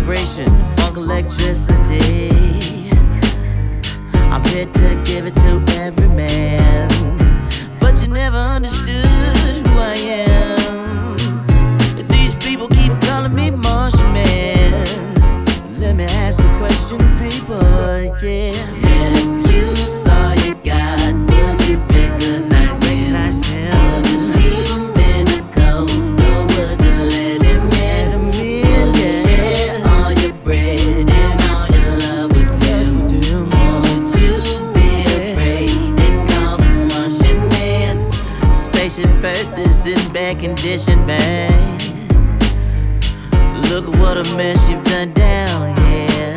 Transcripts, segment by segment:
vibration, funk electricity. I'm here to give it to every man, but you never understood who I am. These people keep calling me Martian Man. Let me ask a question, people, yeah. If you saw your God, would you recognize him? Would you leave him in the cold, or would you let him in? Would you share all your bread and all your love with him? Or would you be afraid and call him Martian Man? Spaceship Earth is in bad condition, man. Look at what a mess you've done down here.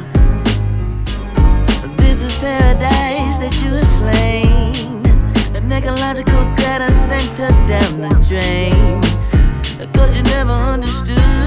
This is paradise that you have slain, an ecological data center down the drain. 'Cause you never understood